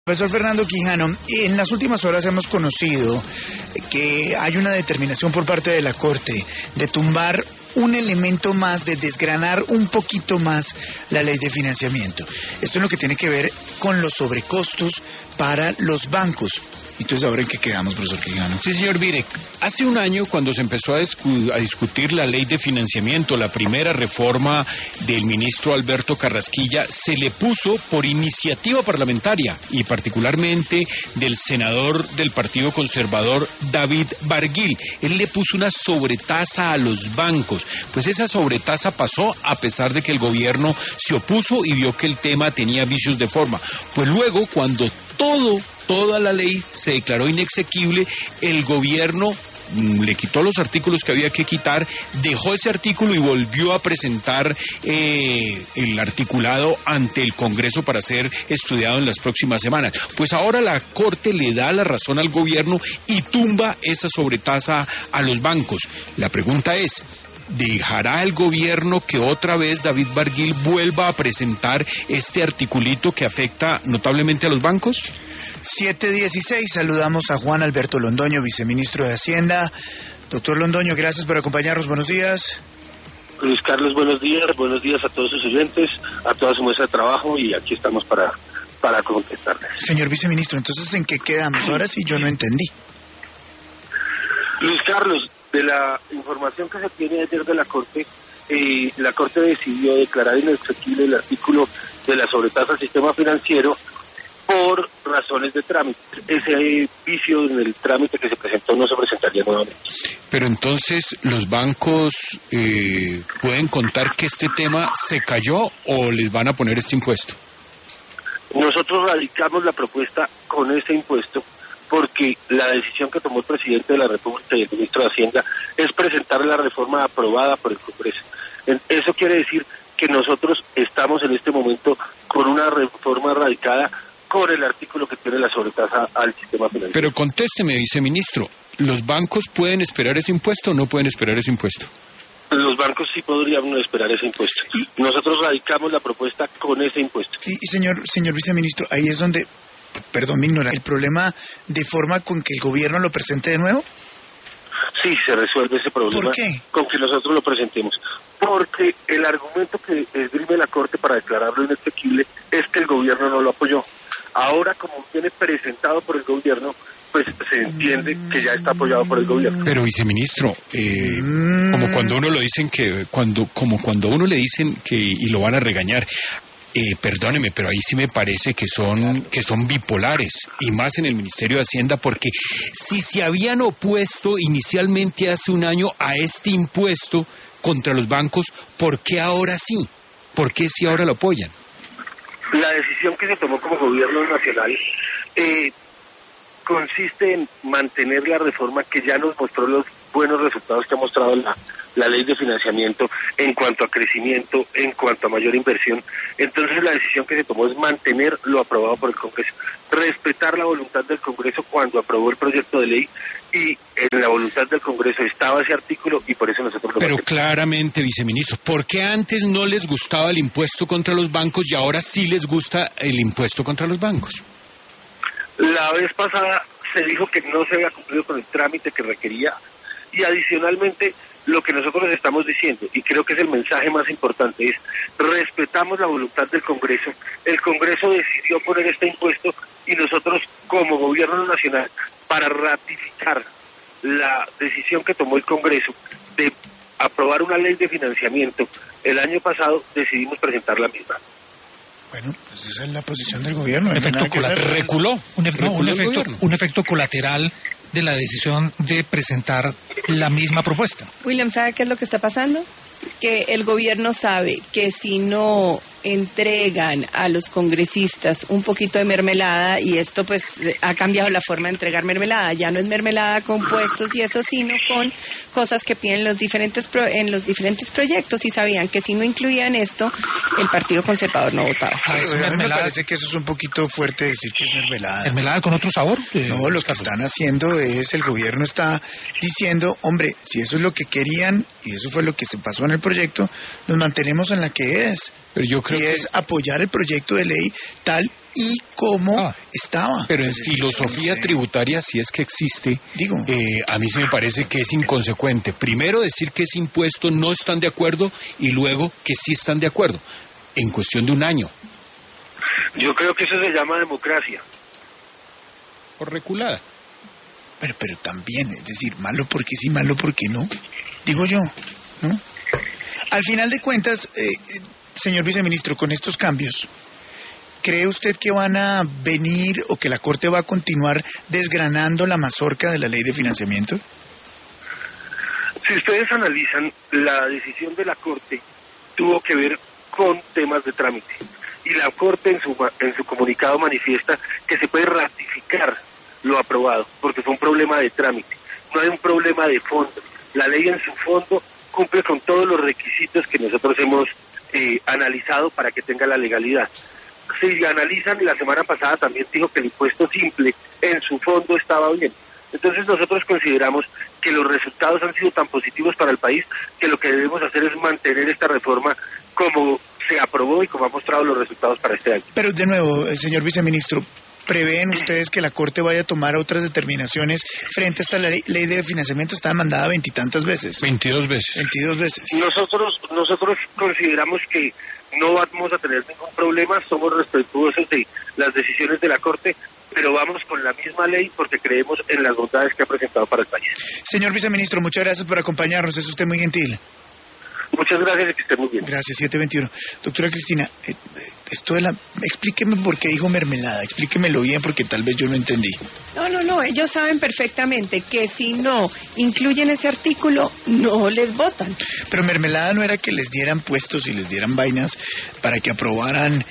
Profesor Fernando Quijano, en las últimas horas hemos conocido que hay una determinación por parte de la Corte de tumbar un elemento más, de desgranar un poquito más la ley de financiamiento. Esto es lo que tiene que ver con los sobrecostos para los bancos. Entonces, ¿ahora en qué quedamos, profesor Quijano? Sí, señor Virek. Hace un año, cuando se empezó a discutir la ley de financiamiento, la primera reforma del ministro Alberto Carrasquilla, se le puso por iniciativa parlamentaria y particularmente del senador del Partido Conservador, David Barguil. Él le puso una sobretasa a los bancos. Pues esa sobretasa pasó a pesar de que el gobierno se opuso y vio que el tema tenía vicios de forma. Pues luego, cuando toda la ley se declaró inexequible, el gobierno le quitó los artículos que había que quitar, dejó ese artículo y volvió a presentar el articulado ante el Congreso para ser estudiado en las próximas semanas. Pues ahora la Corte le da la razón al gobierno y tumba esa sobretasa a los bancos. La pregunta es, ¿dejará el gobierno que otra vez David Barguil vuelva a presentar este articulito que afecta notablemente a los bancos? 7:16, saludamos a Juan Alberto Londoño, viceministro de Hacienda. Doctor Londoño, gracias por acompañarnos, buenos días. Luis Carlos, buenos días a todos sus oyentes, a toda su mesa de trabajo, y aquí estamos para contestarles. Señor viceministro, entonces, ¿en qué quedamos? Ahora sí yo no entendí. Luis Carlos, de la información que se tiene ayer de la Corte decidió declarar inexequible el artículo de la sobretasa al sistema financiero por razones de trámite. Ese vicio en el trámite que se presentó no se presentaría nuevamente. Pero entonces, ¿los bancos pueden contar que este tema se cayó o les van a poner este impuesto? Nosotros radicamos la propuesta con ese impuesto porque la decisión que tomó el presidente de la República y el ministro de Hacienda es presentar la reforma aprobada por el Congreso. Eso quiere decir que nosotros estamos en este momento con una reforma radicada con el artículo que tiene la sobretasa al sistema financiero. Pero contésteme, viceministro, ¿los bancos pueden esperar ese impuesto o no pueden esperar ese impuesto? Los bancos sí podrían esperar ese impuesto. Nosotros radicamos la propuesta con ese impuesto. Y señor viceministro, ahí es donde, perdón mi ignorancia, ¿el problema de forma con que el gobierno lo presente de nuevo? Sí, se resuelve ese problema. ¿Por qué? Con que nosotros lo presentemos. Porque el argumento que esgrime la Corte para declararlo inexequible es que el gobierno no lo apoyó. Ahora, como viene presentado por el gobierno, pues se entiende que ya está apoyado por el gobierno. Pero, viceministro, como cuando uno lo dicen que, cuando uno le dicen que y lo van a regañar, perdóneme, pero ahí sí me parece que son bipolares, y más en el Ministerio de Hacienda, porque si se habían opuesto inicialmente hace un año a este impuesto contra los bancos, ¿por qué ahora sí? ¿Por qué sí ahora lo apoyan? La decisión que se tomó como gobierno nacional consiste en mantener la reforma que ya nos mostró los buenos resultados que ha mostrado la ley de financiamiento en cuanto a crecimiento, en cuanto a mayor inversión. Entonces la decisión que se tomó es mantener lo aprobado por el Congreso, respetar la voluntad del Congreso cuando aprobó el proyecto de ley, y en la voluntad del Congreso estaba ese artículo y por eso nosotros lo Pero mantenemos. Claramente, viceministro, ¿por qué antes no les gustaba el impuesto contra los bancos y ahora sí les gusta el impuesto contra los bancos? La vez pasada se dijo que no se había cumplido con el trámite que requería, y adicionalmente lo que nosotros les estamos diciendo, y creo que es el mensaje más importante, es respetamos la voluntad del Congreso. El Congreso decidió poner este impuesto y nosotros como gobierno nacional, para ratificar la decisión que tomó el Congreso de aprobar una ley de financiamiento el año pasado, decidimos presentar la misma. Bueno, pues esa es la posición del gobierno. Reculó. Un efecto colateral de la decisión de presentar la misma propuesta. William, ¿sabe qué es lo que está pasando? Que el gobierno sabe que si no entregan a los congresistas un poquito de mermelada, y esto pues ha cambiado la forma de entregar mermelada, ya no es mermelada con puestos y eso, sino con cosas que piden en los diferentes proyectos, y sabían que si no incluían esto, el Partido Conservador no votaba. A mí me parece que eso es un poquito fuerte decir que es mermelada. ¿Mermelada con otro sabor? No, lo que están haciendo es, el gobierno está diciendo, hombre, si eso es lo que querían y eso fue lo que se pasó en el proyecto, nos mantenemos en la que es. Pero yo creo y que es apoyar el proyecto de ley tal y cómo estaba. Pero en filosofía tributaria, si es que existe, a mí se me parece que es inconsecuente. Primero decir que ese impuesto no están de acuerdo y luego que sí están de acuerdo, en cuestión de un año. Yo creo que eso se llama democracia. Por reculada. Pero también, es decir, malo porque sí, malo porque no. Digo yo, ¿no? Al final de cuentas, señor viceministro, con estos cambios, ¿cree usted que van a venir o que la Corte va a continuar desgranando la mazorca de la ley de financiamiento? Si ustedes analizan, la decisión de la Corte tuvo que ver con temas de trámite. Y la Corte en su comunicado manifiesta que se puede ratificar lo aprobado, porque fue un problema de trámite, no hay un problema de fondo. La ley en su fondo cumple con todos los requisitos que nosotros hemos analizado para que tenga la legalidad. Si analizan, la semana pasada también dijo que el impuesto simple en su fondo estaba bien. Entonces nosotros consideramos que los resultados han sido tan positivos para el país que lo que debemos hacer es mantener esta reforma como se aprobó y como ha mostrado los resultados para este año. Pero de nuevo, señor viceministro, ¿prevén ustedes que la Corte vaya a tomar otras determinaciones frente a esta ley de financiamiento? Está demandada 20 y tantas veces. 22 veces. 22 veces. Nosotros consideramos que no vamos a tener ningún problema, somos respetuosos de las decisiones de la Corte, pero vamos con la misma ley porque creemos en las bondades que ha presentado para el país. Señor viceministro, muchas gracias por acompañarnos, es usted muy gentil. Muchas gracias y que esté muy bien. Gracias, 721. Doctora Cristina, esto de explíqueme por qué dijo mermelada, explíquemelo bien porque tal vez yo no entendí. No, ellos saben perfectamente que si no incluyen ese artículo, no les votan. Pero mermelada no era que les dieran puestos y les dieran vainas para que aprobaran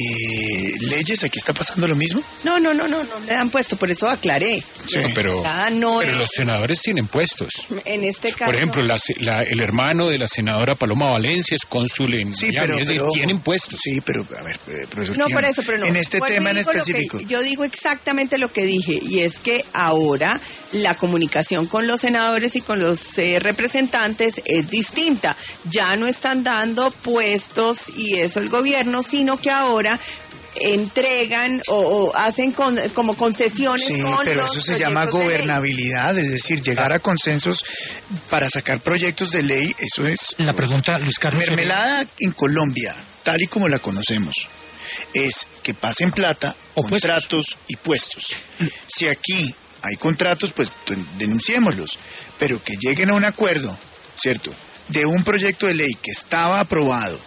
leyes. ¿Aquí está pasando lo mismo? No le dan puesto, por eso aclaré. Sí, pero los senadores tienen puestos. En este caso... Por ejemplo, el hermano de la senadora Paloma Valencia es cónsul en Miami, tienen puestos. Sí, pero a ver, profesor. No, por eso, pero no. En este tema en específico. Yo digo exactamente lo que dije, y es que ahora la comunicación con los senadores y con los representantes es distinta. Ya no están dando puestos y eso el gobierno, sino que ahora entregan o hacen como concesiones. Sí, con pero los eso se llama gobernabilidad, es decir, llegar a consensos para sacar proyectos de ley, eso es... La pregunta, Luis Carlos... Mermelada en Colombia, tal y como la conocemos, es que pasen plata, contratos y puestos. Si aquí hay contratos, pues denunciémoslos, pero que lleguen a un acuerdo, ¿cierto?, de un proyecto de ley que estaba aprobado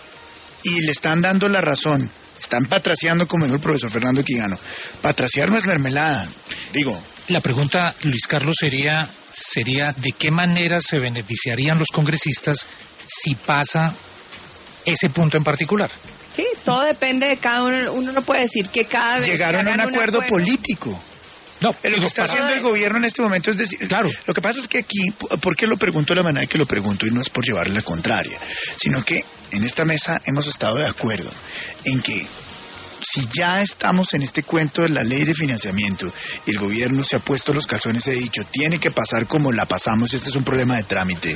y le están dando la razón, están patraciando, como dijo el profesor Fernando Quijano. Patraciar no es mermelada, digo. La pregunta, Luis Carlos, sería ¿de qué manera se beneficiarían los congresistas si pasa ese punto en particular? Sí, todo depende de cada uno. Uno no puede decir que cada vez... Llegaron a un acuerdo político. No, lo que está haciendo el gobierno en este momento es decir, claro. Lo que pasa es que aquí, ¿por qué lo pregunto de la manera que lo pregunto? Y no es por llevarle la contraria, sino que en esta mesa hemos estado de acuerdo en que si ya estamos en este cuento de la ley de financiamiento y el gobierno se ha puesto los calzones, he dicho, tiene que pasar como la pasamos, este es un problema de trámite.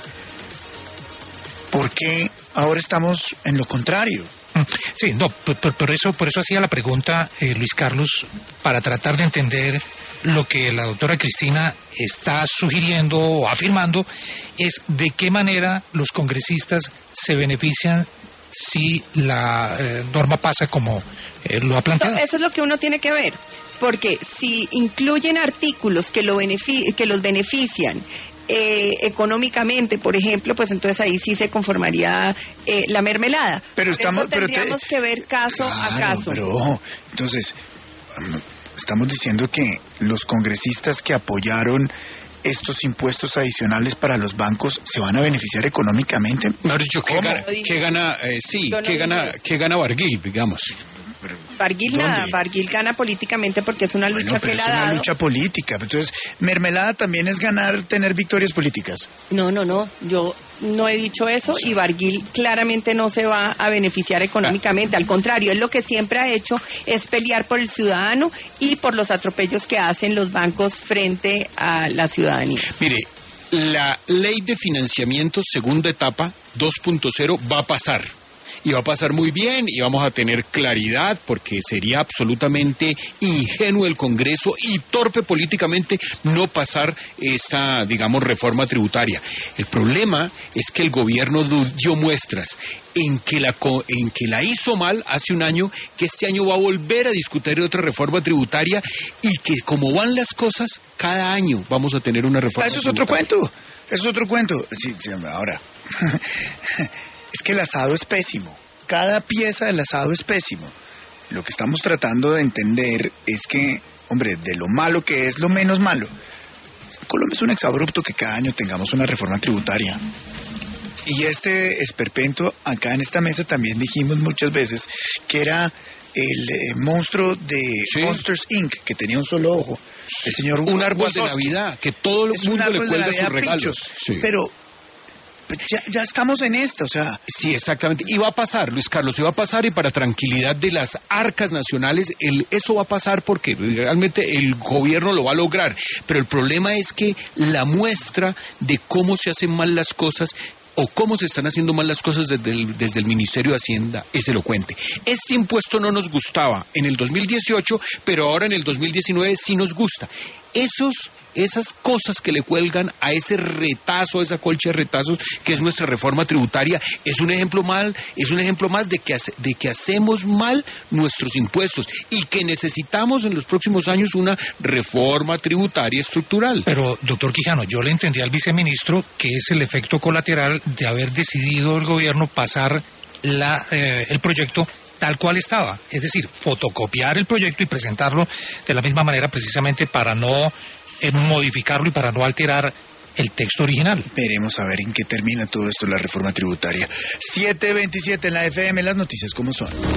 ¿Por qué ahora estamos en lo contrario? Sí, no, por eso hacía la pregunta, Luis Carlos, para tratar de entender lo que la doctora Cristina está sugiriendo o afirmando, es de qué manera los congresistas se benefician si la norma pasa como lo ha planteado. No, eso es lo que uno tiene que ver, porque si incluyen artículos que los benefician económicamente, por ejemplo, pues entonces ahí sí se conformaría la mermelada. Pero tendríamos que ver caso a caso. Pero entonces estamos diciendo que los congresistas que apoyaron estos impuestos adicionales para los bancos se van a beneficiar económicamente. No, dicho, ¿qué gana Barguil, digamos? Barguil nada, Barguil gana políticamente porque es una lucha que le ha dado. Es una lucha política. Entonces, mermelada también es tener victorias políticas. No, yo no he dicho eso y Barguil claramente no se va a beneficiar económicamente. Al contrario, él lo que siempre ha hecho es pelear por el ciudadano y por los atropellos que hacen los bancos frente a la ciudadanía. Mire, la ley de financiamiento segunda etapa 2.0 va a pasar. y va a pasar muy bien y vamos a tener claridad, porque sería absolutamente ingenuo el Congreso y torpe políticamente no pasar esta, digamos, reforma tributaria. El problema es que el gobierno dio muestras en que la hizo mal hace un año, que este año va a volver a discutir otra reforma tributaria y que como van las cosas, cada año vamos a tener una reforma Eso es tributaria. otro cuento. Eso es otro cuento. Sí, ahora, es que el asado es pésimo. Cada pieza del asado es pésimo. Lo que estamos tratando de entender es que, hombre, de lo malo que es lo menos malo. Colombia es un exabrupto que cada año tengamos una reforma tributaria. Y este esperpento, acá en esta mesa también dijimos muchas veces que era el monstruo de Monsters Inc., que tenía un solo ojo. El señor un árbol de Wazowski. Navidad, que todo el mundo le cuelga sus regalos. Sí. Pero ya estamos en esta, o sea... Sí, exactamente. Y va a pasar, Luis Carlos, y va a pasar, y para tranquilidad de las arcas nacionales, eso va a pasar porque realmente el gobierno lo va a lograr. Pero el problema es que la muestra de cómo se hacen mal las cosas o cómo se están haciendo mal las cosas desde el Ministerio de Hacienda es elocuente. Este impuesto no nos gustaba en el 2018, pero ahora en el 2019 sí nos gusta. Esas cosas que le cuelgan a ese retazo, a esa colcha de retazos que es nuestra reforma tributaria, es un ejemplo más de que hacemos mal nuestros impuestos y que necesitamos en los próximos años una reforma tributaria estructural. Pero, doctor Quijano, yo le entendí al viceministro que es el efecto colateral de haber decidido el gobierno pasar el proyecto tal cual estaba, es decir, fotocopiar el proyecto y presentarlo de la misma manera precisamente para no modificarlo y para no alterar el texto original. Veremos a ver en qué termina todo esto, la reforma tributaria. 7:27 en la FM, las noticias como son.